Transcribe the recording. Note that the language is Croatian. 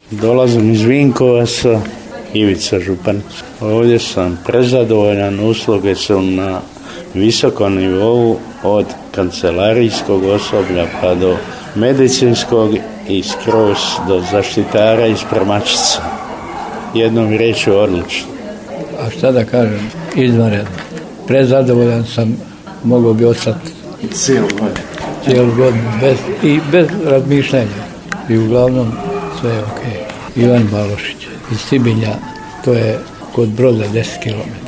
Dolazim iz Vinkovaca, Ivica župan. Ovdje sam prezadovoljan, usluge su na visokom nivou od kancelarijskog osoblja pa do medicinskog i skroz do zaštitara i spremačica. Jednom riječju odlično. A šta da kažem, izvanredno. Prezadovoljan sam, mogao bi ostati cijelu godinu bez razmišljanja. I uglavnom sve je ok. Ivan Balošić iz Sibilja, to je kod Broda 10 km.